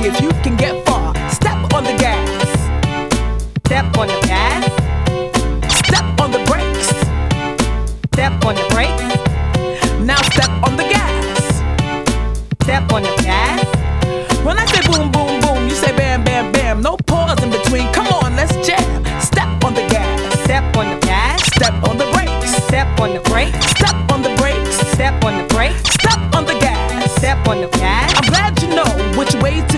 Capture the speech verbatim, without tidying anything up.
see if you can get far. Step on the gas. Step on the gas. Step on the brakes. Step on the brakes. Now step on the gas. Step on the gas. When I say boom, boom, boom, you say bam, bam, bam. No pause in between. Come on, let's jam. Step on the gas. Step on the gas. Step on the brakes. Step on the brakes. Step on the brakes. Step on the brakes. Step on the gas. Step on the gas. I'm glad you know which way